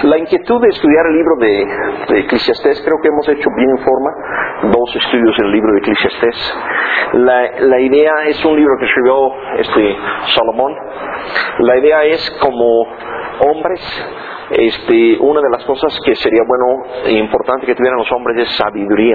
La inquietud de estudiar el libro de Eclesiastés, creo que hemos hecho bien en forma 2 estudios en el libro de Eclesiastés. La idea es un libro que escribió Salomón. La idea es como hombres, una de las cosas que sería bueno e importante que tuvieran los hombres es sabiduría.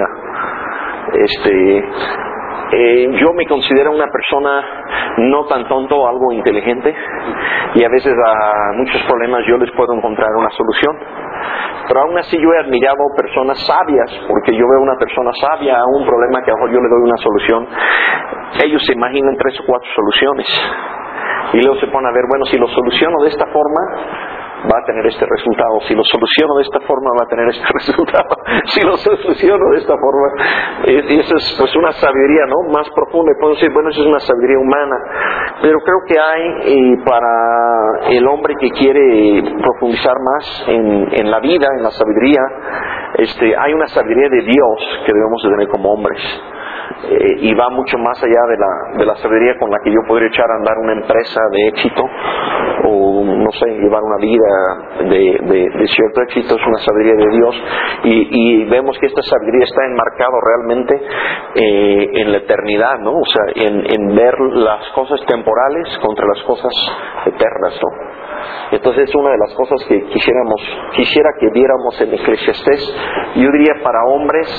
Yo me considero una persona no tan tonto, algo inteligente, y a veces a muchos problemas yo les puedo encontrar una solución. Pero aún así yo he admirado personas sabias, porque yo veo una persona sabia a un problema que a lo mejor yo le doy una solución. Ellos se imaginan 3 o 4 soluciones y luego se ponen a ver, bueno, si lo soluciono de esta forma va a tener este resultado, si lo soluciono de esta forma va a tener este resultado, si lo soluciono de esta forma. Y eso es pues una sabiduría, ¿no?, más profunda. Y puedo decir, bueno, eso es una sabiduría humana, pero creo que hay para el hombre que quiere profundizar más en la vida, en la sabiduría, hay una sabiduría de Dios que debemos de tener como hombres. Y va mucho más allá de la sabiduría con la que yo podría echar a andar una empresa de éxito, o no sé, llevar una vida de cierto éxito. Es una sabiduría de Dios, y vemos que esta sabiduría está enmarcada realmente en la eternidad, ¿no? O sea, en ver las cosas temporales contra las cosas eternas, ¿no? Entonces es una de las cosas que quisiera que viéramos en Eclesiastés. Yo diría para hombres,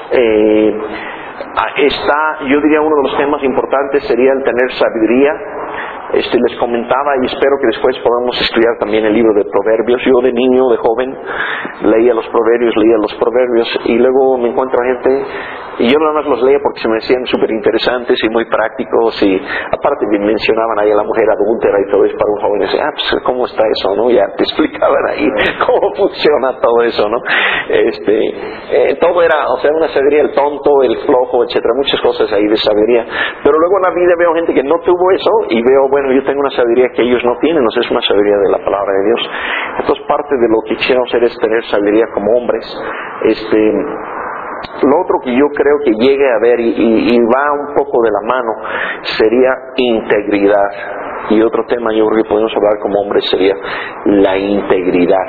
yo diría uno de los temas importantes sería el tener sabiduría. Les comentaba, y espero que después podamos estudiar también el libro de Proverbios. Yo de niño, de joven, leía los Proverbios, y luego me encuentro gente, y yo nada más los leía porque se me decían súper interesantes y muy prácticos, y aparte me mencionaban ahí a la mujer adúltera y todo eso para un joven. Y decía, pues ¿cómo está eso?, ¿no? Ya te explicaban ahí cómo funciona todo eso, ¿no? Todo era, o sea, una sabiduría, el tonto, el flojo, etcétera, muchas cosas ahí de sabiduría. Pero luego en la vida veo gente que no tuvo eso, y veo, bueno, yo tengo una sabiduría que ellos no tienen, o sea, es una sabiduría de la palabra de Dios. Entonces parte de lo que quisiéramos hacer es tener sabiduría como hombres. Lo otro que yo creo que llegue a ver y va un poco de la mano sería integridad. Y otro tema yo creo que podemos hablar como hombres sería la integridad.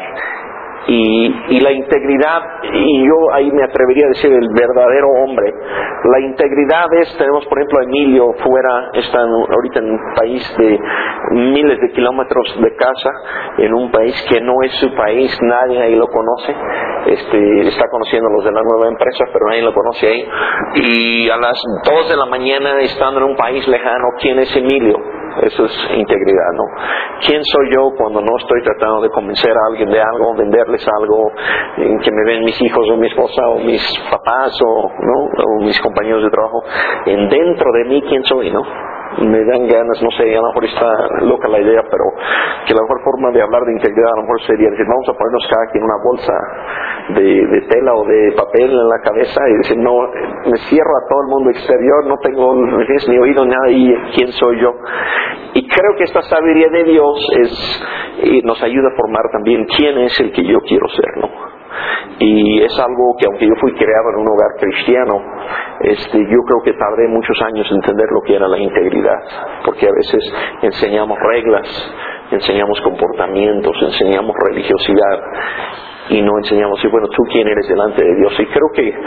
Y la integridad, y yo ahí me atrevería a decir el verdadero hombre. La integridad tenemos por ejemplo a Emilio está ahorita en un país de miles de kilómetros de casa, en un país que no es su país, nadie ahí lo conoce. Está conociendo a los de la nueva empresa, pero nadie lo conoce ahí. Y a las 2 de la mañana, estando en un país lejano, ¿quién es Emilio? Eso es integridad, ¿no? ¿Quién soy yo cuando no estoy tratando de convencer a alguien de algo, venderles algo, en que me ven mis hijos o mi esposa o mis papás o mis compañeros de trabajo? Dentro de mí, ¿quién soy, no? Me dan ganas, no sé, a lo mejor está loca la idea, pero que la mejor forma de hablar de integridad a lo mejor sería decir, vamos a ponernos cada quien una bolsa de tela o de papel en la cabeza y decir, no, me cierro a todo el mundo exterior, no tengo ni oído nada, y quién soy yo. Y creo que esta sabiduría de Dios nos ayuda a formar también quién es el que yo quiero ser, ¿no? Y es algo que, aunque yo fui creado en un hogar cristiano, yo creo que tardé muchos años en entender lo que era la integridad, porque a veces enseñamos reglas, enseñamos comportamientos, enseñamos religiosidad, y no enseñamos, y bueno, tú quién eres delante de Dios. Y creo que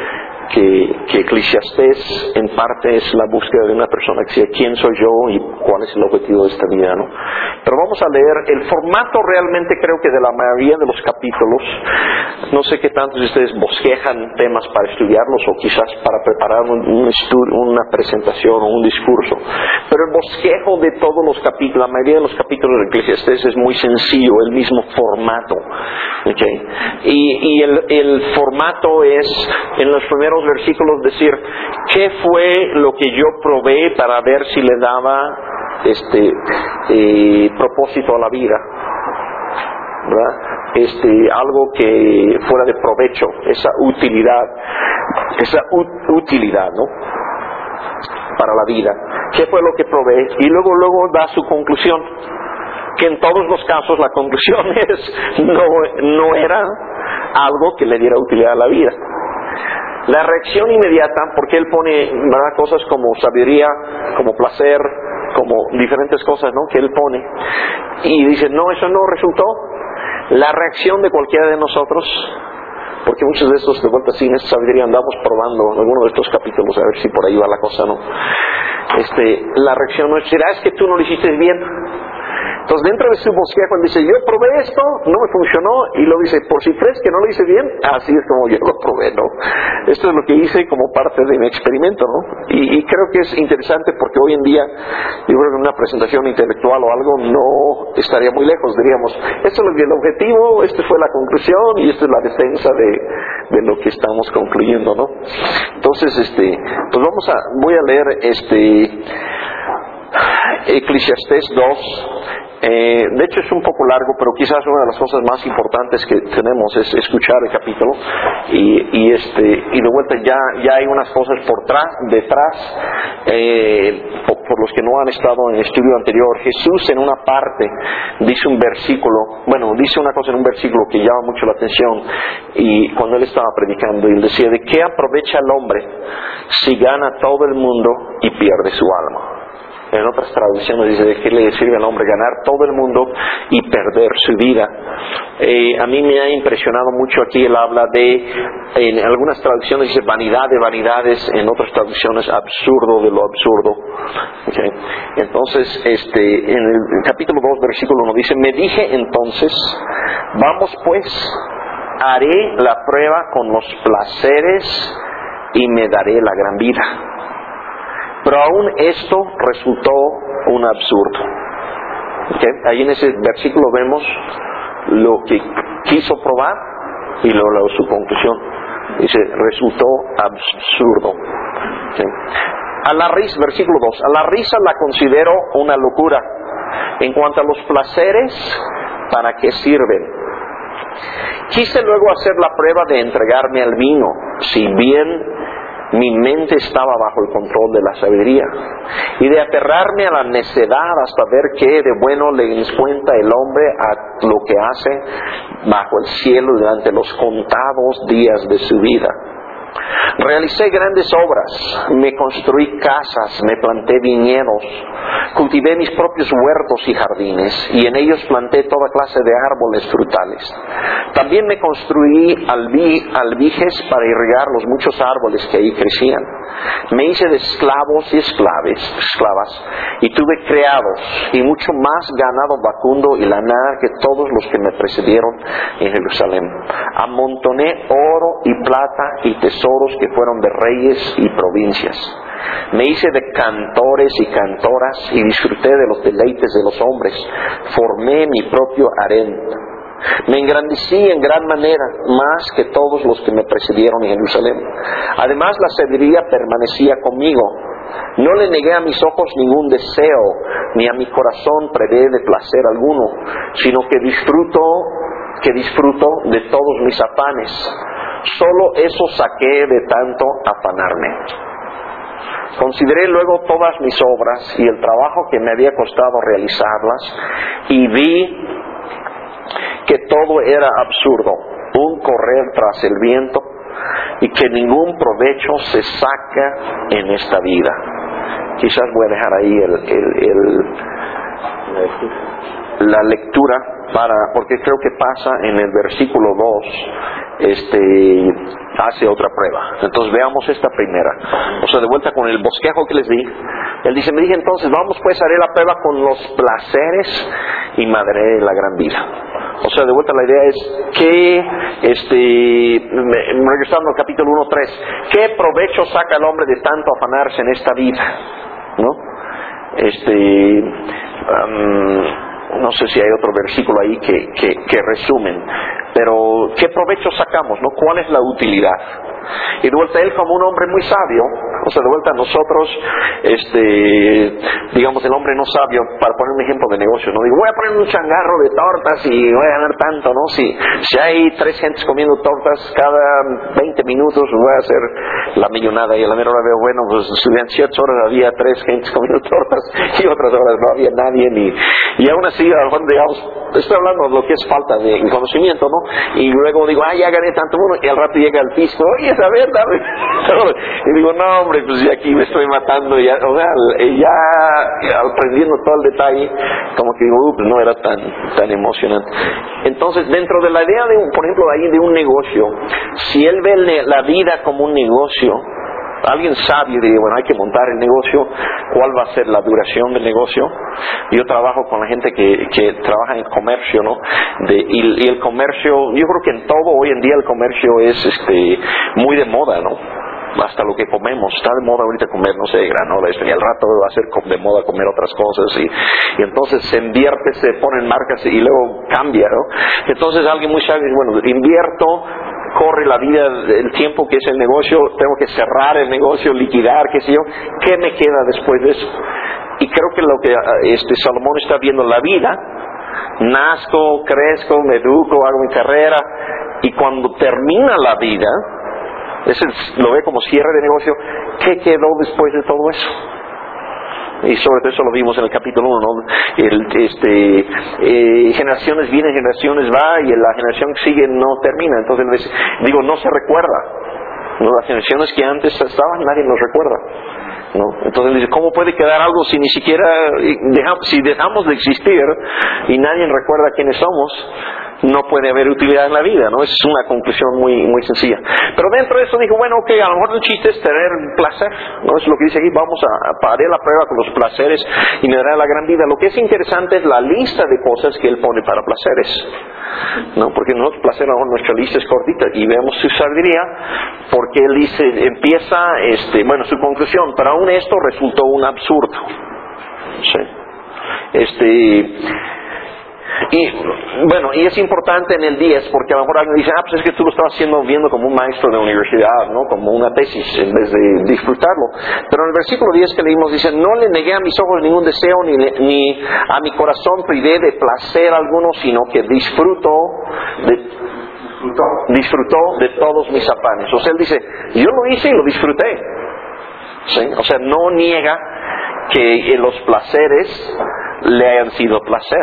Eclesiastés en parte es la búsqueda de una persona que sea quién soy yo y cuál es el objetivo de esta vida, ¿no? Pero vamos a leer el formato realmente, creo que de la mayoría de los capítulos. No sé qué tantos de ustedes bosquejan temas para estudiarlos o quizás para preparar un estudio, una presentación o un discurso, pero el bosquejo de todos los capítulos, la mayoría de los capítulos de Eclesiastés es muy sencillo, el mismo formato, ¿okay? Y el formato es, en los primeros versículos, decir qué fue lo que yo probé para ver si le daba propósito a la vida, ¿verdad? Algo que fuera de provecho, esa utilidad, ¿no?, para la vida. ¿Qué fue lo que probé? Y luego da su conclusión, que en todos los casos la conclusión no era algo que le diera utilidad a la vida. La reacción inmediata, porque él pone, ¿verdad?, cosas como sabiduría, como placer, como diferentes cosas, ¿no?, que él pone, y dice, no, eso no resultó. La reacción de cualquiera de nosotros, porque muchos de estos, de vuelta sin esta sabiduría, andamos probando algunos de estos capítulos a ver si por ahí va la cosa, ¿no? La reacción no es decir, es que tú no lo hiciste bien. Entonces dentro de su bosquejo él dice, yo probé esto, no me funcionó, y lo dice, por si crees que no lo hice bien, así es como yo lo probé, ¿no? Esto es lo que hice como parte de mi experimento, ¿no? Y creo que es interesante porque hoy en día, yo creo que en una presentación intelectual o algo no estaría muy lejos, diríamos, esto es el objetivo, esta fue la conclusión y esta es la defensa de lo que estamos concluyendo, ¿no? Entonces, pues voy a leer Eclesiastés 2. De hecho es un poco largo, pero quizás una de las cosas más importantes que tenemos es escuchar el capítulo y de vuelta ya hay unas cosas detrás por los que no han estado en el estudio anterior. Jesús en una parte dice un versículo, dice una cosa en un versículo que llama mucho la atención, y cuando él estaba predicando él decía, ¿de qué aprovecha el hombre si gana todo el mundo y pierde su alma? En otras traducciones dice, ¿de qué le sirve al hombre ganar todo el mundo y perder su vida? A mí me ha impresionado mucho aquí, él habla en algunas traducciones dice vanidad de vanidades, en otras traducciones absurdo de lo absurdo. ¿Okay? Entonces, en el capítulo 2, versículo 1 dice, me dije entonces, vamos pues, haré la prueba con los placeres y me daré la gran vida. Pero aún esto resultó un absurdo. ¿Okay? Ahí en ese versículo vemos lo que quiso probar y luego su conclusión. Dice, resultó absurdo. ¿Okay? A la risa, versículo 2, a la risa la considero una locura. En cuanto a los placeres, ¿para qué sirven? Quise luego hacer la prueba de entregarme al vino, si bien mi mente estaba bajo el control de la sabiduría, y de aferrarme a la necedad hasta ver qué de bueno le encuentra el hombre a lo que hace bajo el cielo durante los contados días de su vida. Realicé grandes obras, me construí casas, me planté viñedos, cultivé mis propios huertos y jardines, y en ellos planté toda clase de árboles frutales. También me construí albijes para irrigar los muchos árboles que ahí crecían. Me hice de esclavos y esclavas, y tuve criados, y mucho más ganado vacuno y lanar que todos los que me precedieron en Jerusalén. Amontoné oro y plata y tesoros que fueron de reyes y provincias. Me hice de cantores y cantoras y disfruté de los deleites de los hombres. Formé mi propio harén. Me engrandecí en gran manera, más que todos los que me precedieron en Jerusalén. Además, la sabiduría permanecía conmigo. No le negué a mis ojos ningún deseo, ni a mi corazón prevé de placer alguno, sino que disfruto de todos mis afanes. Solo eso saqué de tanto afanarme. Consideré luego todas mis obras y el trabajo que me había costado realizarlas, y vi que todo era absurdo, un correr tras el viento, y que ningún provecho se saca en esta vida. Quizás voy a dejar ahí la lectura porque creo que pasa en el versículo 2, hace otra prueba. Entonces veamos esta primera. O sea, de vuelta con el bosquejo que les di, él dice, me dije entonces, vamos pues, haré la prueba con los placeres y me daré la gran vida. O sea, de vuelta la idea es que, regresando al capítulo 1:3, ¿qué provecho saca el hombre de tanto afanarse en esta vida? ¿No? No sé si hay otro versículo ahí que resumen, pero ¿qué provecho sacamos? ¿No? ¿Cuál es la utilidad? Y de vuelta él, como un hombre muy sabio, o sea, de vuelta nosotros, digamos, el hombre no sabio, para poner un ejemplo de negocio, no digo, voy a poner un changarro de tortas y voy a ganar tanto, ¿no? Si hay 3 gentes comiendo tortas cada 20 minutos, voy a hacer la millonada, y a la mera hora veo, bueno, pues en ciertas horas había 3 gentes comiendo tortas y otras horas no había nadie, y aún así, a lo mejor, digamos, estoy hablando de lo que es falta de conocimiento, ¿no? Y luego digo, ya gané tanto uno, y al rato llega el fisco, oye, a ver, dame. Y digo, no, hombre, pues ya aquí me estoy matando, ya, o sea, ya aprendiendo todo el detalle, como que digo, pues no era tan emocionante. Entonces, dentro de la idea de, por ejemplo, ahí de un negocio, si él ve la vida como un negocio, alguien sabio dice, bueno, hay que montar el negocio, ¿cuál va a ser la duración del negocio? Yo trabajo con la gente que trabaja en comercio, ¿no? Y el comercio, yo creo que en todo hoy en día el comercio es muy de moda, ¿no? Hasta lo que comemos, está de moda ahorita comer, no sé, granola, y al rato va a ser de moda comer otras cosas, y entonces se invierte, se ponen marcas y luego cambia, ¿no? Entonces alguien muy sabio dice, bueno, invierto, corre la vida, el tiempo que es el negocio, tengo que cerrar el negocio, liquidar, qué sé yo, ¿qué me queda después de eso? Y creo que lo que Salomón está viendo, la vida, nazco, crezco, me educo, hago mi carrera, y cuando termina la vida, lo ve como cierre de negocio, ¿qué quedó después de todo eso? Y sobre todo eso lo vimos en el capítulo 1, ¿no? Generaciones vienen, generaciones va, y la generación que sigue no termina. Entonces, digo, no se recuerda, ¿no? Las generaciones que antes estaban, nadie nos recuerda, ¿no? Entonces dice, ¿cómo puede quedar algo si ni siquiera si dejamos de existir y nadie recuerda quiénes somos? No puede haber utilidad en la vida, ¿no? Es una conclusión muy, muy sencilla. Pero dentro de eso dijo, bueno, ok, a lo mejor el chiste es tener placer, ¿no? Es lo que dice aquí, vamos a haré la prueba con los placeres y me dará la gran vida. Lo que es interesante es la lista de cosas que él pone para placeres, ¿no? Porque nosotros placer, a lo mejor nuestra lista es cortita, y vemos su sabiduría, porque él dice, empieza, su conclusión, pero aún esto resultó un absurdo, ¿sí? Y es importante en el 10, porque a lo mejor alguien dice, pues es que tú lo estabas viendo como un maestro de universidad, ¿no? Como una tesis, en vez de disfrutarlo. Pero en el versículo 10 que leímos dice, no le negué a mis ojos ningún deseo, ni a mi corazón privé de placer alguno, sino que disfrutó de todos mis afanes. O sea, él dice, yo lo hice y lo disfruté, ¿sí? O sea, no niega que los placeres le hayan sido placer,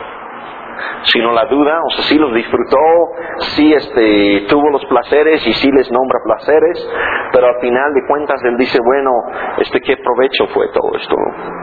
sino la duda, o sea, sí los disfrutó, sí tuvo los placeres y sí les nombra placeres, pero al final de cuentas él dice, bueno, ¿qué provecho fue todo esto?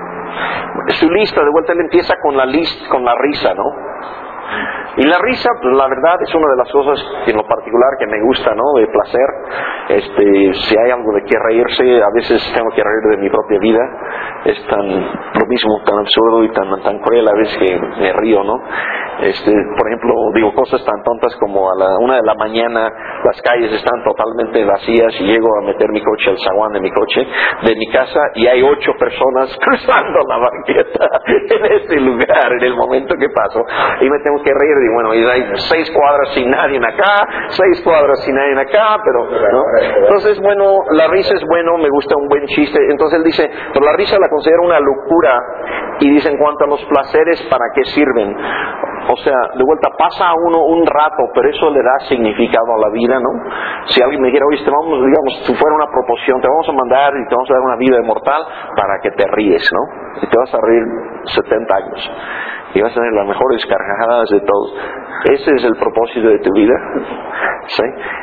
Su lista, de vuelta él empieza con la risa, ¿no? Y la risa, pues la verdad es una de las cosas en lo particular que me gusta, ¿no? De placer. Si hay algo de qué reírse, a veces tengo que reír de mi propia vida. Es lo mismo, tan absurdo y tan cruel a veces que me río, ¿no? Por ejemplo, digo cosas tan tontas como a la 1 de la mañana las calles están totalmente vacías y llego a meter mi coche al zaguán de mi coche, de mi casa, y hay 8 personas cruzando la banqueta en ese lugar, en el momento que paso, y me tengo que reír. Y bueno, y hay 6 cuadras sin nadie acá, 6 cuadras sin nadie acá, pero ¿no? Entonces, bueno, la risa es bueno, me gusta un buen chiste. Entonces él dice, pero la risa la considero una locura, y dice, en cuanto a los placeres, ¿para qué sirven? O sea, de vuelta, pasa a uno un rato, pero eso le da significado a la vida, ¿no? Si alguien me dijera, oye, digamos, si fuera una proposición, te vamos a mandar y te vamos a dar una vida inmortal para que te ríes, ¿no? Y te vas a reír 70 años. Y vas a tener las mejores carcajadas de todos. Ese es el propósito de tu vida, ¿sí?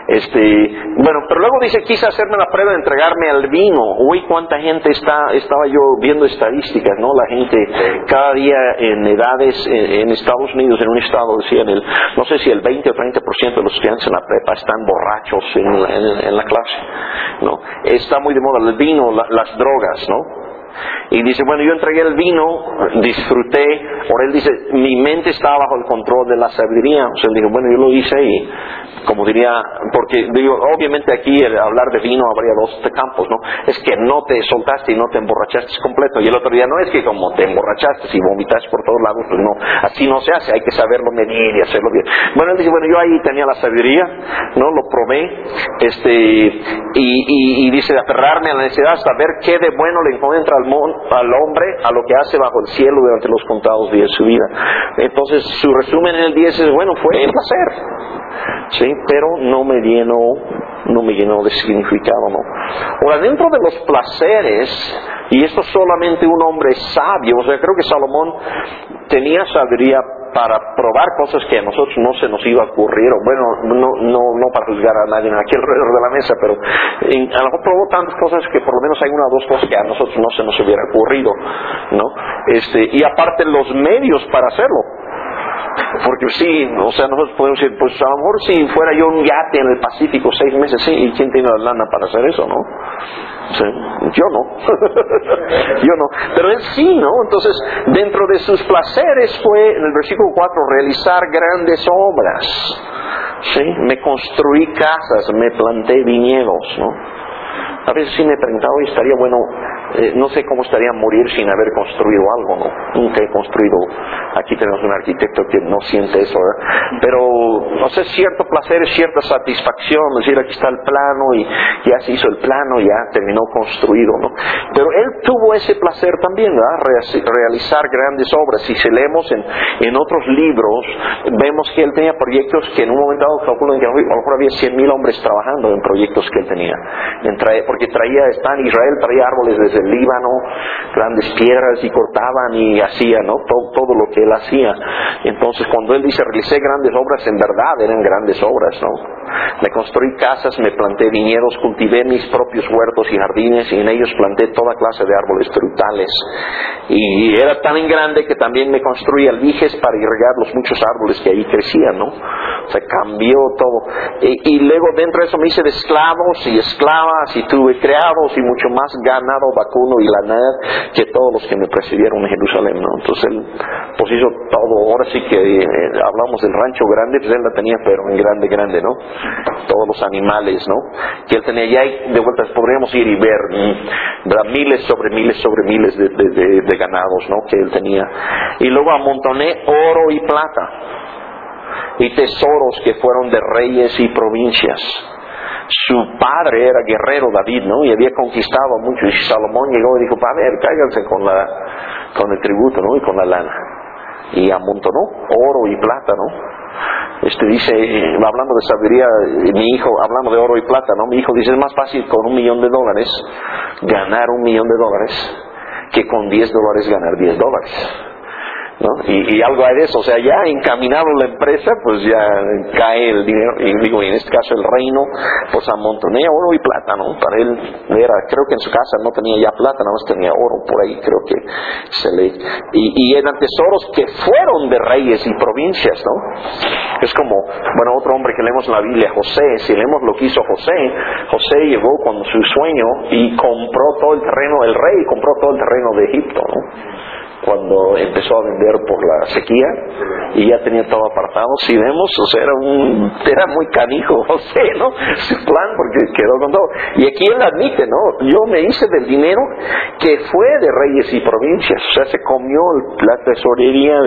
Pero luego dice, quise hacerme la prueba de entregarme al vino. Uy, cuánta gente estaba yo viendo estadísticas, ¿no? La gente cada día en edades en Estados Unidos, en un estado decían, no sé si el 20 o 30% de los estudiantes en la prepa están borrachos en la clase, ¿no? Está muy de moda el vino, las drogas, ¿no? Y dice, bueno, yo entregué el vino, disfruté. Ahora él dice, mi mente estaba bajo el control de la sabiduría. O sea, él dijo, bueno, yo lo hice y, como diría, porque digo, obviamente aquí al hablar de vino habría 2 campos, ¿no? Es que no te soltaste y no te emborrachaste completo. Y el otro día no es que como te emborrachaste y vomitaste por todos lados, pues no, así no se hace, hay que saberlo medir y hacerlo bien. Bueno, él dice, bueno, yo ahí tenía la sabiduría, ¿no? Lo probé, y dice, de aferrarme a la necesidad hasta ver qué de bueno le encuentra al hombre a lo que hace bajo el cielo durante los contados días de su vida. Entonces su resumen en el 10 es, bueno, fue el placer, sí, pero no me llenó no me llenó de significado, ¿no? Ahora, dentro de los placeres, y esto solamente un hombre sabio, o sea, creo que Salomón tenía sabiduría para probar cosas que a nosotros no se nos iba a ocurrir, o bueno, no para juzgar a nadie aquí alrededor de la mesa, pero a lo mejor probó tantas cosas que por lo menos hay una o dos cosas que a nosotros no se nos hubiera ocurrido, ¿no? Y aparte los medios para hacerlo. Porque sí, o sea, nosotros podemos decir, pues a lo mejor si fuera yo un yate en el Pacífico 6 meses, sí, ¿y quién tiene la lana para hacer eso, no? Sí, yo no. Yo no. Pero él sí, ¿no? Entonces, dentro de sus placeres fue, en el versículo 4, realizar grandes obras. Sí, me construí casas, me planté viñedos, ¿no? A veces sí me he preguntado, y estaría bueno, no sé cómo estaría morir sin haber construido algo, ¿no? Nunca he construido. Aquí tenemos un arquitecto que no siente eso, ¿verdad? Pero, no sé, cierto placer, cierta satisfacción, es decir, aquí está el plano y ya se hizo el plano, ya terminó construido, ¿no? Pero él tuvo ese placer también, ¿verdad? Realizar grandes obras. Y si leemos en otros libros, vemos que él tenía proyectos que en un momento dado calculan que a lo mejor había 100,000 hombres trabajando en proyectos que él tenía. Porque está en Israel, traía árboles desde el Líbano, grandes piedras, y cortaban y hacía, ¿no? Todo lo que él hacía. Entonces, cuando él dice, realicé grandes obras, en verdad eran grandes obras, ¿no? Me construí casas, me planté viñedos, cultivé mis propios huertos y jardines, y en ellos planté toda clase de árboles frutales. Y era tan grande que también me construí albijes para irrigar los muchos árboles que ahí crecían, ¿no? O sea, cambió todo. Y luego dentro de eso me hice de esclavos y esclavas, y tuve criados y mucho más ganado vacuno y lanar que todos los que me precedieron en Jerusalén, ¿no? Entonces él pues hizo todo. Ahora sí que hablamos del rancho grande, pues él la tenía, pero en grande, ¿no? Todos los animales, ¿no? Que él tenía. Ya de vuelta podríamos ir y ver, ¿verdad? Miles sobre miles de ganados, ¿no? Que él tenía. Y luego amontoné oro y plata y tesoros que fueron de reyes y provincias. Su padre era guerrero, David, ¿no? Y había conquistado mucho. Y Salomón llegó y dijo, a ver, cáiganse con el tributo, ¿no? Y con la lana. Y amontonó oro y plata, ¿no? Dice, hablando de sabiduría, mi hijo, hablando de oro y plata, ¿no? Mi hijo dice, es más fácil con $1 millón ganar $1 millón que con $10 ganar $10. ¿No? Y algo hay de eso, o sea, ya encaminado la empresa, pues ya cae el dinero. Y digo, en este caso el reino, pues amontoné oro y plata, ¿no? Para él creo que en su casa no tenía ya plata, nada más tenía oro por ahí, creo que y eran tesoros que fueron de reyes y provincias, ¿no? Es como, bueno, otro hombre que leemos en la Biblia, José. Si leemos lo que hizo José llegó con su sueño y compró todo el terreno, el rey compró todo el terreno de Egipto, ¿no? Cuando empezó a vender por la sequía y ya tenía todo apartado. Si vemos, o sea, era muy canijo José, ¿no? Su plan, porque quedó con todo. Y aquí él admite, ¿no? Yo me hice del dinero que fue de reyes y provincias. O sea, se comió la tesorería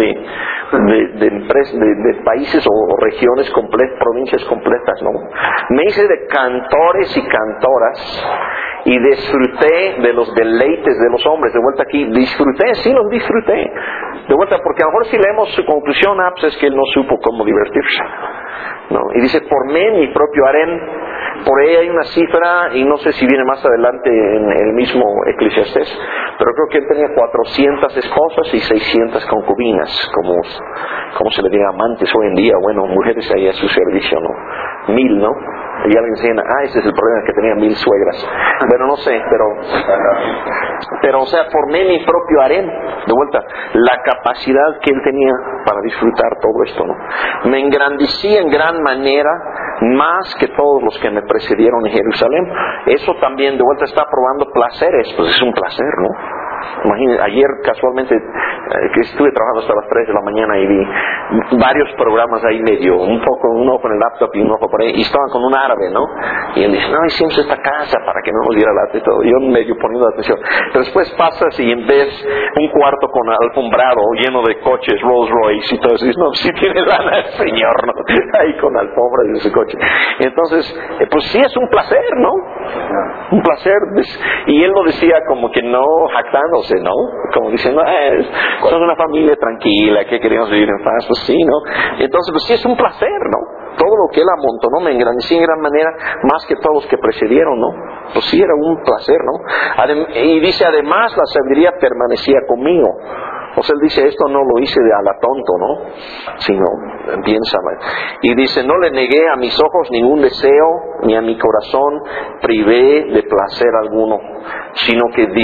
de países o regiones completas, provincias completas, ¿no? Me hice de cantores y cantoras y disfruté de los deleites de los hombres. De vuelta aquí, sí los disfruté. De vuelta, porque a lo mejor si leemos su conclusión, pues es que él no supo cómo divertirse, ¿no? Y dice, formé mi propio harén. Por ahí hay una cifra, y no sé si viene más adelante en el mismo Eclesiastés, pero creo que él tenía 400 esposas y 600 concubinas, como se le diga amantes hoy en día, bueno, mujeres ahí a su servicio, ¿no? 1000, ¿no? Y alguien dice, ese es el problema, que tenía 1000 suegras. Bueno, no sé, pero o sea, formé mi propio harén. De vuelta, la capacidad que él tenía para disfrutar todo esto, ¿no? Me engrandecí en gran manera, más que todos los que me precedieron en Jerusalén. Eso también, de vuelta, está probando placeres. Pues es un placer, ¿no? Imagínense, ayer casualmente que estuve trabajando hasta las 3 de la mañana y vi varios programas ahí medio, un ojo en el laptop y un ojo por ahí, y estaban con un árabe, ¿no? Y él dice, no, hicimos esta casa para que no nos diera lata y todo. Yo medio poniendo atención. Pero después pasas y en vez un cuarto con alfombrado lleno de coches Rolls Royce y todo eso, no, sí tiene lana el señor, ¿no? Ahí con alfombras en su coche. Entonces, pues sí es un placer, ¿no? Un placer. Y él lo decía como que no jactando, riéndose, ¿no? Como diciendo, somos una familia tranquila, que queremos vivir en paz, pues sí, ¿no? Entonces, pues sí, es un placer, ¿no? Todo lo que él amontonó me engrandecí en gran manera, más que todos los que precedieron, ¿no? Pues sí, era un placer, ¿no? Y dice, además, la sabiduría permanecía conmigo. O sea, él dice, esto no lo hice de a la tonto, ¿no? Sino, piensa. Y dice, no le negué a mis ojos ningún deseo, ni a mi corazón privé de placer alguno, sino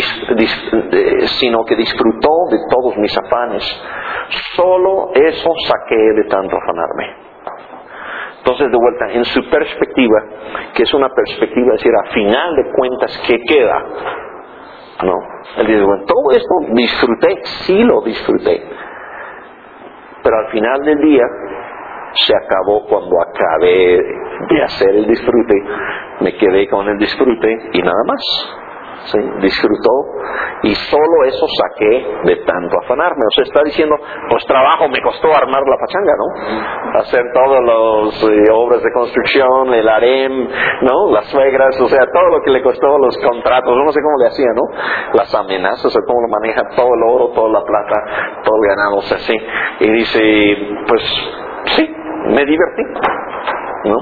que disfrutó de todos mis afanes. Solo eso saqué de tanto afanarme. Entonces, de vuelta, en su perspectiva, que es una perspectiva, es decir, a final de cuentas, ¿qué queda? No. Él dice, bueno, todo esto disfruté, sí lo disfruté. Pero al final del día, se acabó cuando acabé de hacer el disfrute. Me quedé con el disfrute y nada más. ¿Sí? Disfrutó y solo eso saqué de tanto afanarme. O sea, está diciendo, pues trabajo me costó armar la pachanga, ¿no? Hacer todas las obras de construcción, el harem, ¿no? Las suegras, o sea, todo lo que le costó, los contratos, no sé cómo le hacía, ¿no? Las amenazas, o sea, cómo lo maneja, todo el oro, toda la plata, todo el ganado, o sea, así. Y dice, pues, sí, me divertí, ¿no?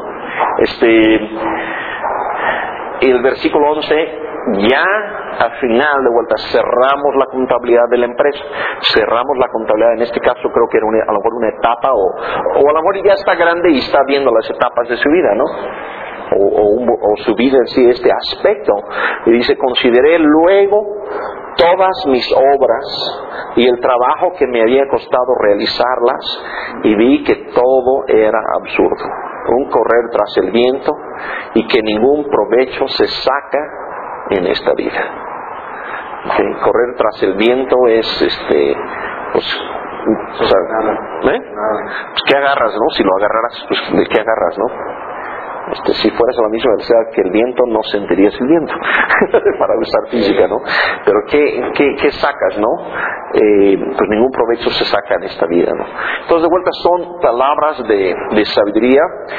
Y el versículo 11, ya al final de vuelta cerramos la contabilidad de la empresa, cerramos la contabilidad. En este caso creo que era a lo mejor una etapa o a lo mejor ya está grande y está viendo las etapas de su vida, ¿no? O su vida en sí, este aspecto. Y dice, consideré luego todas mis obras y el trabajo que me había costado realizarlas y vi que todo era absurdo, un correr tras el viento y que ningún provecho se saca en esta vida. ¿Okay? Correr tras el viento es pues, o sea, pues ¿qué agarras, no? Si lo agarraras, pues ¿de qué agarras, no? Si fueras a la misma velocidad que el viento, no sentirías el viento para usar física, ¿no? Pero ¿qué sacas, no? Pues ningún provecho se saca en esta vida, ¿no? Entonces, de vuelta, son palabras de sabiduría.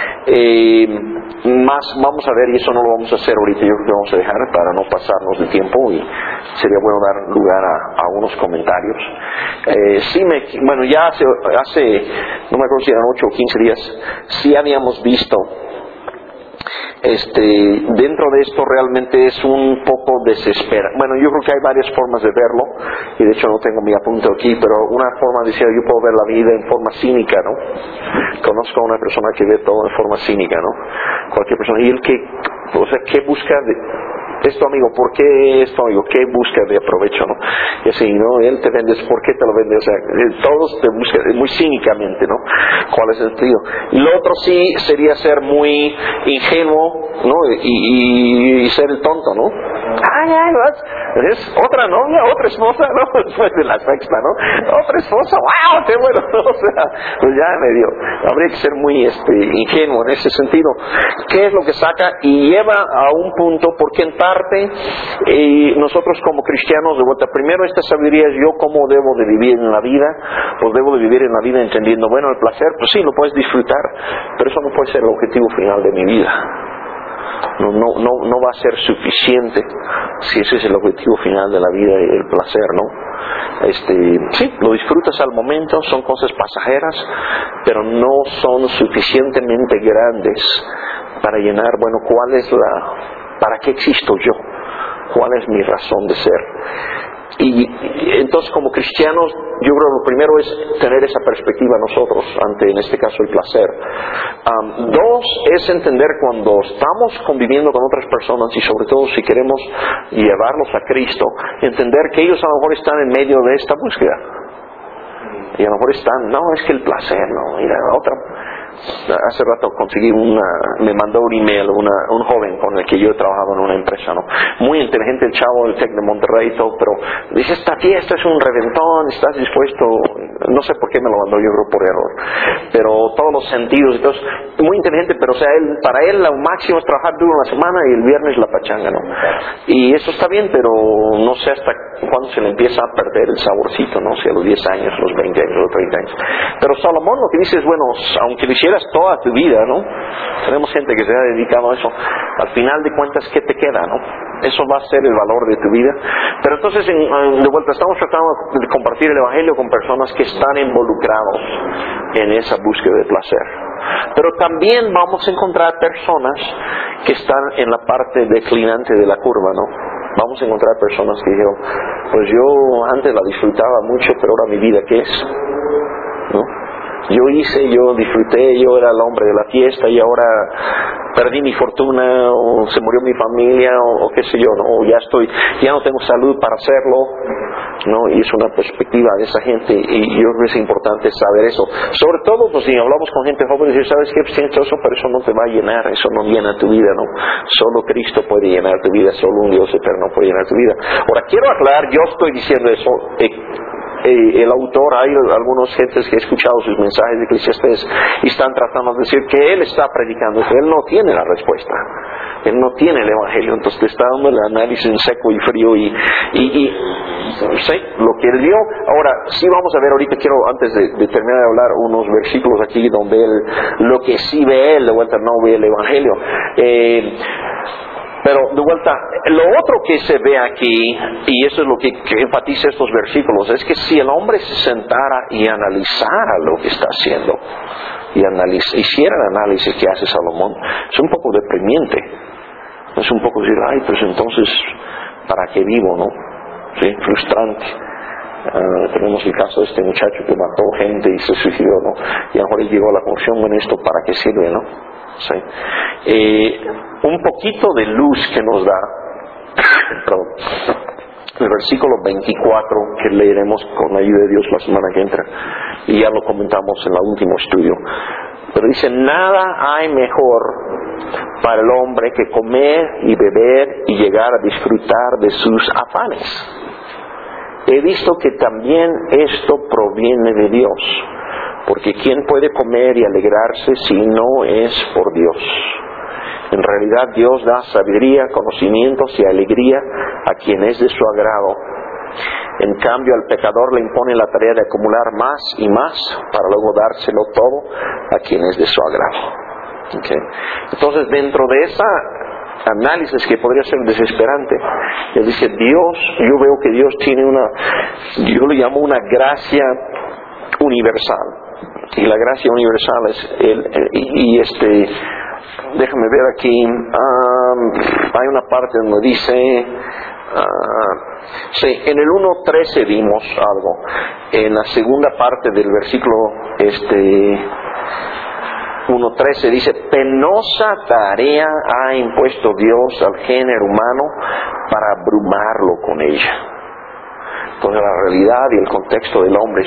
Más vamos a ver, y eso no lo vamos a hacer ahorita, yo creo que vamos a dejar para no pasarnos de tiempo, y sería bueno dar lugar a unos comentarios. Bueno, ya hace, no me acuerdo si eran 8 o 15 días, sí habíamos visto dentro de esto realmente es un poco desesperante. Bueno, yo creo que hay varias formas de verlo, y de hecho no tengo mi apunte aquí, pero una forma decía, yo puedo ver la vida en forma cínica, ¿no? Conozco a una persona que ve todo en forma cínica, ¿no? Cualquier persona, y él ¿qué busca esto, amigo? ¿Por qué esto, amigo? ¿Qué busca de aprovecho, no? Y así, ¿no? Él te vende, ¿por qué te lo vende? O sea, todos te buscan muy cínicamente, ¿no? ¿Cuál es el sentido? Y lo otro sí sería ser muy ingenuo, ¿no? Y ser el tonto, ¿no? Es otra novia, otra esposa, ¿no? Después de la sexta, ¿no? Otra esposa, ¡wow! ¡Qué bueno! ¿No? O sea, pues ya medio, habría que ser muy ingenuo en ese sentido. ¿Qué es lo que saca? Y lleva a un punto, porque en parte nosotros como cristianos, de vuelta, primero esta sabiduría es yo cómo debo de vivir en la vida. Pues debo de vivir en la vida entendiendo, bueno, el placer, pues sí, lo puedes disfrutar, pero eso no puede ser el objetivo final de mi vida. No va a ser suficiente si ese es el objetivo final de la vida, el placer, ¿no? Sí, lo disfrutas al momento, son cosas pasajeras, pero no son suficientemente grandes para llenar, bueno, ¿para qué existo yo? ¿Cuál es mi razón de ser? Y entonces, como cristianos, yo creo que lo primero es tener esa perspectiva nosotros ante, en este caso, el placer. 2 es entender cuando estamos conviviendo con otras personas, y sobre todo si queremos llevarlos a Cristo, entender que ellos a lo mejor están en medio de esta búsqueda. Y a lo mejor están, no, es que el placer, no, mira, otra. Hace rato me mandó un email un joven con el que yo he trabajado en una empresa, ¿no? Muy inteligente el chavo del TEC de Monterrey y todo, pero dice, esta fiesta es un reventón, ¿estás dispuesto? No sé por qué me lo mandó, yo creo por error, pero todos los sentidos, entonces, muy inteligente, pero o sea, para él lo máximo es trabajar duro una semana y el viernes la pachanga, ¿no? Y eso está bien, pero no sé hasta cuándo se le empieza a perder el saborcito, ¿no? Si a los 10 años, los 20 años, los 30 años. Pero Salomón lo que dice es, bueno, aunque lo hicieras toda tu vida, ¿no? Tenemos gente que se ha dedicado a eso. Al final de cuentas, ¿qué te queda, no? Eso va a ser el valor de tu vida. Pero entonces, de vuelta, estamos tratando de compartir el Evangelio con personas que están involucrados en esa búsqueda de placer. Pero también vamos a encontrar personas que están en la parte declinante de la curva, ¿no? Vamos a encontrar personas que dijeron, pues yo antes la disfrutaba mucho, pero ahora mi vida, ¿qué es? ¿No? Yo disfruté, yo era el hombre de la fiesta y ahora perdí mi fortuna, o se murió mi familia, o qué sé yo, ¿no? O ya no tengo salud para hacerlo, ¿no? Y es una perspectiva de esa gente, y yo creo que es importante saber eso. Sobre todo, pues si hablamos con gente joven, y ¿sabes qué? Pues tienes eso, pero eso no te va a llenar, eso no llena tu vida, ¿no? Solo Cristo puede llenar tu vida, solo un Dios eterno puede llenar tu vida. Ahora, quiero aclarar, yo estoy diciendo eso, el autor, hay algunos gentes que he escuchado sus mensajes de Eclesiastés y están tratando de decir que él está predicando, que él no tiene la respuesta, él no tiene el Evangelio, entonces te está dando el análisis en seco y frío y sí, lo que él dio. Ahora, sí vamos a ver ahorita, quiero antes de terminar de hablar unos versículos aquí donde él, lo que sí ve él, de vuelta no ve el Evangelio. Pero de vuelta, lo otro que se ve aquí, y eso es lo que enfatiza estos versículos, es que si el hombre se sentara y analizara lo que está haciendo, y hiciera el análisis que hace Salomón, es un poco deprimiente. Es un poco decir, ay, pues entonces, ¿para qué vivo, no? Sí, frustrante. Tenemos el caso de este muchacho que mató gente y se suicidó, ¿no? Y a lo mejor él llegó a la conclusión, bueno, ¿esto para qué sirve, no? Sí. Un poquito de luz que nos da el versículo 24 que leeremos con la ayuda de Dios la semana que entra, y ya lo comentamos en el último estudio, pero dice, nada hay mejor para el hombre que comer y beber y llegar a disfrutar de sus afanes. He visto que también esto proviene de Dios, porque ¿quién puede comer y alegrarse si no es por Dios? En realidad Dios da sabiduría, conocimientos y alegría a quien es de su agrado. En cambio al pecador le impone la tarea de acumular más y más para luego dárselo todo a quien es de su agrado. ¿Okay? Entonces, dentro de esa análisis que podría ser desesperante, él dice, Dios, yo veo que Dios tiene yo le llamo una gracia universal. Y la gracia universal es déjame ver aquí, hay una parte donde dice, sí, en el 1.13 vimos algo, en la segunda parte del versículo 1.13 dice, penosa tarea ha impuesto Dios al género humano para abrumarlo con ella. Entonces la realidad y el contexto del hombre,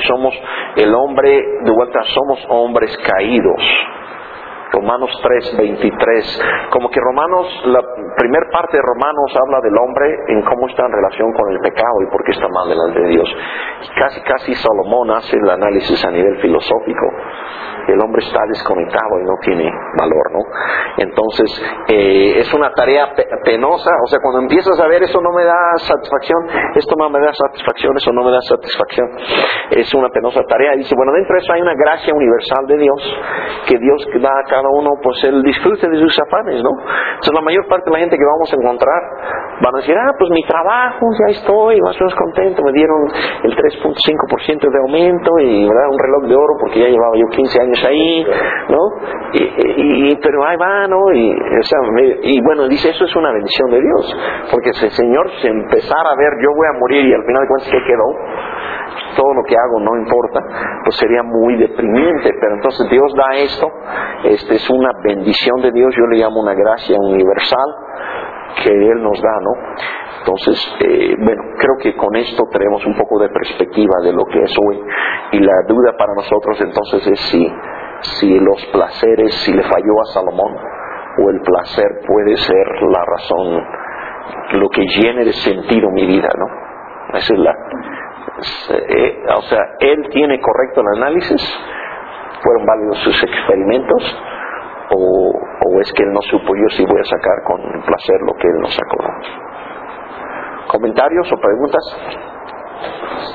somos hombres caídos. Romanos 3:23, como que la primera parte de Romanos habla del hombre en cómo está en relación con el pecado y por qué está mal delante de Dios. Casi Salomón hace el análisis a nivel filosófico. El hombre está desconectado y no tiene valor, ¿no? Entonces, es una tarea penosa, o sea, cuando empiezas a ver eso no me da satisfacción, esto no me da satisfacción, eso no me da satisfacción, es una penosa tarea. Y dice, bueno, dentro de eso hay una gracia universal de Dios, que Dios da a cada uno, pues, el disfrute de sus afanes, ¿no? Entonces, la mayor parte de la gente que vamos a encontrar van a decir, pues mi trabajo, ya estoy más o menos contento, me dieron el 3.5% de aumento y, ¿verdad?, un reloj de oro porque ya llevaba yo 15 años ahí, ¿no? Pero ahí va, ¿no? Y bueno, dice, eso es una bendición de Dios, porque si el Señor se empezara a ver, yo voy a morir y al final de cuentas, ¿qué quedó? Todo lo que hago no importa, pues sería muy deprimente. Pero entonces Dios da esto, es una bendición de Dios, yo le llamo una gracia universal que Él nos da, ¿no? Entonces, bueno, creo que con esto tenemos un poco de perspectiva de lo que es hoy, y la duda para nosotros entonces es si los placeres, si le falló a Salomón, o el placer puede ser la razón, lo que llene de sentido mi vida, ¿no? Esa es o sea, él tiene correcto el análisis, fueron válidos sus experimentos, o es que él no supo, yo sí voy a sacar con placer lo que él no sacó, ¿no? ¿Comentarios o preguntas?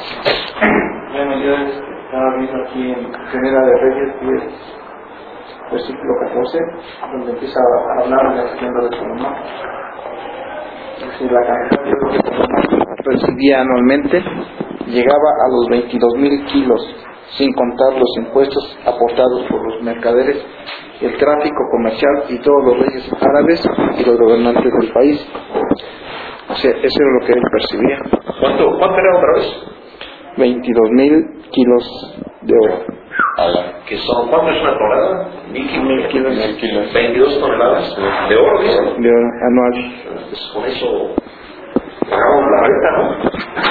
Bueno, yo estaba viendo aquí en Primera de Reyes 10, versículo 14, donde empieza a hablar de la hacienda de Salomón. Si la cantidad de oro que Salomón recibía anualmente llegaba a los 22,000 kilos, sin contar los impuestos aportados por los mercaderes, el tráfico comercial y todos los reyes árabes y los gobernantes del país. O sea, eso era lo que él percibía. ¿Cuánto era otra vez? 22,000 kilos de oro. Que son, ¿cuánto es una tonelada? 1,000 kilos. 22 toneladas de oro, dice. De oro anual. Pues con eso pagamos la renta, ¿no?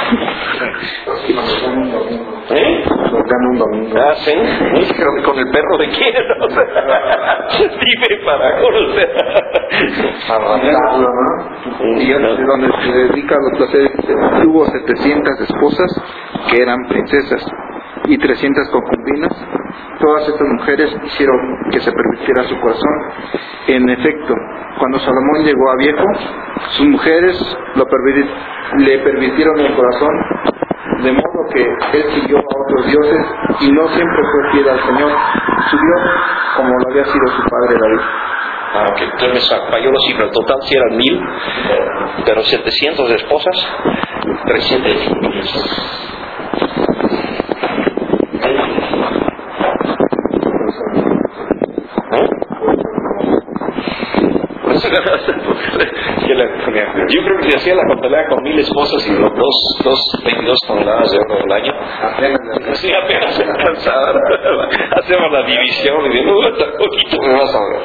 Lo gana un domingo. Ah, sí. Creo que con el perro de quién, ¿no? Dime para conocer. Arrasarlo, ¿no? Y donde se dedica a los placeres, tuvo 700 esposas que eran princesas y 300 concubinas. Todas estas mujeres hicieron que se pervirtiera su corazón. En efecto, cuando Salomón llegó a viejo, sus mujeres le pervirtieron el corazón, de modo que él siguió a otros dioses y no siempre fue fiel al Señor, su Dios, como lo había sido su padre David. Ah, ok. Entonces me falló la cifra. El total sí eran 1,000, pero 700 de esposas, 300. Yo creo que si hacía la contabilidad con 1,000 esposas y los dos 22 toneladas de oro al año, sí, apenas se alcanzaba. Hacemos la división y digo, tan poquito me vas a ver.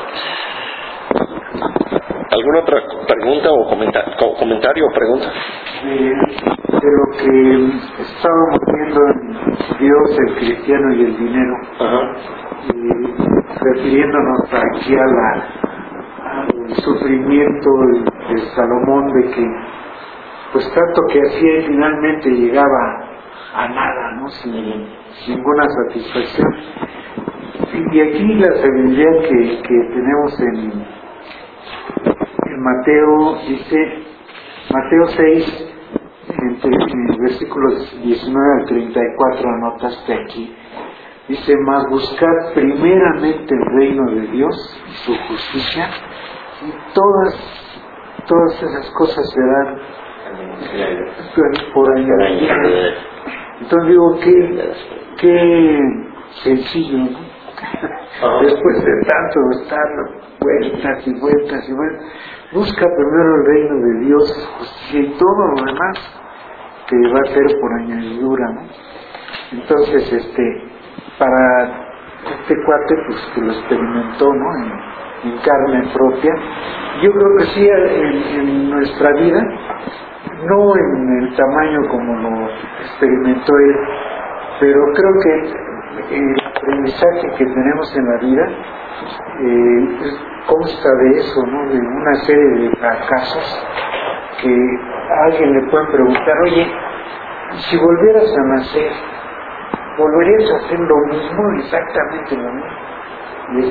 ¿Alguna otra pregunta o comentario o pregunta? De lo que estábamos viendo en Dios, el cristiano y el dinero, refiriéndonos aquí al sufrimiento de Salomón, de que pues tanto que hacía y finalmente llegaba a nada, ¿no? Sin ninguna satisfacción. Y aquí la sabiduría que tenemos en Mateo, dice Mateo 6, en versículos 19 al 34, anotaste aquí, dice: mas buscad primeramente el reino de Dios y su justicia, y todas esas cosas serán por añadidura. Entonces digo, qué sencillo, ¿no? Después de tanto estar vueltas y vueltas y vueltas, busca primero el reino de Dios, su justicia, y todo lo demás te va a ser por añadidura, ¿no? Entonces, para este cuate, pues que lo experimentó, ¿no? En carne propia, yo creo que sí, en nuestra vida, no en el tamaño como lo experimentó él, pero creo que el aprendizaje que tenemos en la vida consta de eso, ¿no? De una serie de fracasos que a alguien le pueden preguntar: oye, si volvieras a nacer, ¿volverías a hacer lo mismo, exactamente lo mismo?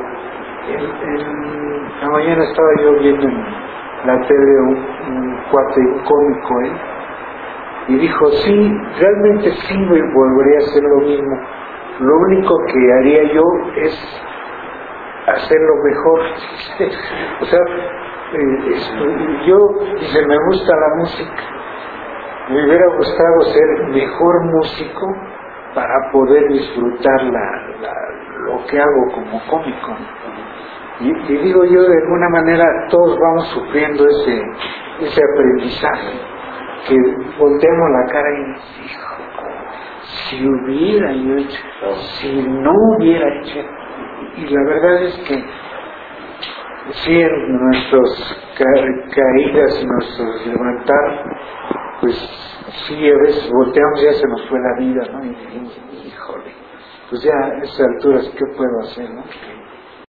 Y la mañana estaba yo viendo en la tele un cuate cómico, y dijo: sí, realmente sí volvería a hacer lo mismo. Lo único que haría yo es hacerlo mejor. O sea, yo, dice, me gusta la música. Me hubiera gustado ser mejor músico para poder disfrutar lo que hago como cómico. Y digo yo, de alguna manera todos vamos sufriendo ese aprendizaje, que volteamos la cara y digo, si hubiera yo hecho, si no hubiera hecho. Y la verdad es que sí, en nuestras caídas y nuestros levantar, pues sí, a veces volteamos y ya se nos fue la vida, ¿no? Y decimos, híjole, pues ya a esas alturas, ¿qué puedo hacer, no?